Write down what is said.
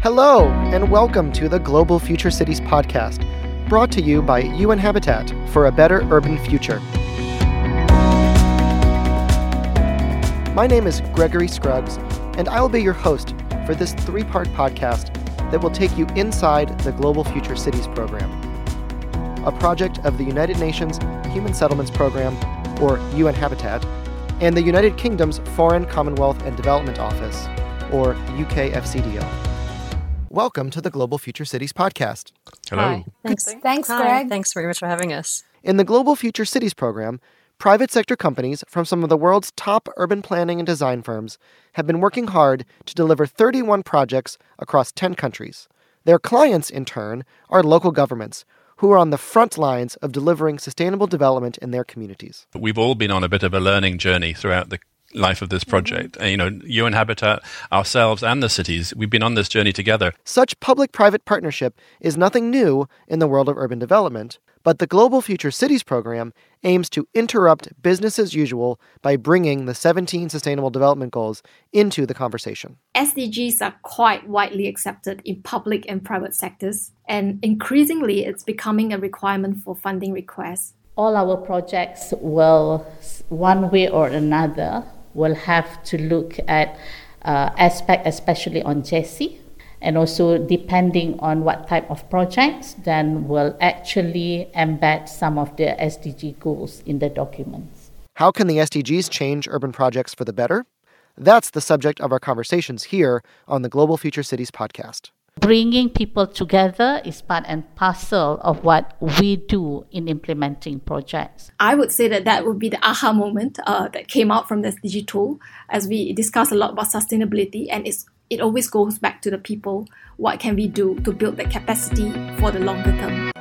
Hello, and welcome to the Global Future Cities podcast, brought to you by UN Habitat for a Better Urban Future. My name is Gregory Scruggs, and I will be your host for this three-part podcast that will take you inside the Global Future Cities program, a project of the United Nations Human Settlements Program, or UN Habitat, and the United Kingdom's Foreign, Commonwealth and Development Office, or UKFCDO. Welcome to the Global Future Cities podcast. Hello. Hi. Thanks, Hi. Greg. Thanks very much for having us. In the Global Future Cities program, private sector companies from some of the world's top urban planning and design firms have been working hard to deliver 31 projects across 10 countries. Their clients, in turn, are local governments, who are on the front lines of delivering sustainable development in their communities. We've all been on a bit of a learning journey throughout the life of this project. UN Habitat, ourselves, and the cities, we've been on this journey together. Such public-private partnership is nothing new in the world of urban development, but the Global Future Cities program aims to interrupt business as usual by bringing the 17 Sustainable Development Goals into the conversation. SDGs are quite widely accepted in public and private sectors, and increasingly it's becoming a requirement for funding requests. All our projects will, one way or another, will have to look at aspect, especially on GESI, and also depending on what type of projects, then we'll actually embed some of the SDG goals in the documents. How can the SDGs change urban projects for the better? That's the subject of our conversations here on the Global Future Cities podcast. Bringing people together is part and parcel of what we do in implementing projects. I would say that would be the aha moment that came out from the SDG tool, as we discuss a lot about sustainability, and it always goes back to the people. What can we do to build the capacity for the longer term?